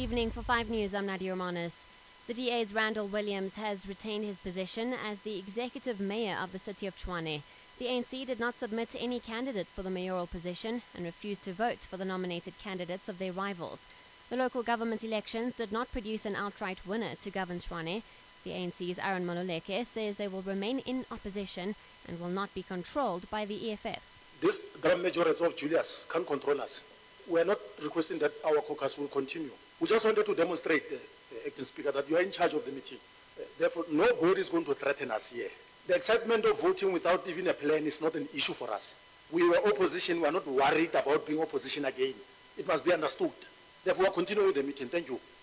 evening. For 5 News, I'm Nadia Romanis. The DA's Randall Williams has retained his position as the executive mayor of the city of Tshwane. The ANC did not submit any candidate for the mayoral position and refused to vote for the nominated candidates of their rivals. The local government elections did not produce an outright winner to govern Tshwane. The ANC's Aaron Maluleke says they will remain in opposition and will not be controlled by the EFF. This grand majority of Julius can't control us. We are not requesting that our caucus will continue. We just wanted to demonstrate, Acting Speaker, that you are in charge of the meeting. Therefore, nobody is going to threaten us here. The excitement of voting without even a plan is not an issue for us. We were opposition. We are not worried about being opposition again. It must be understood. Therefore, we are continuing with the meeting. Thank you.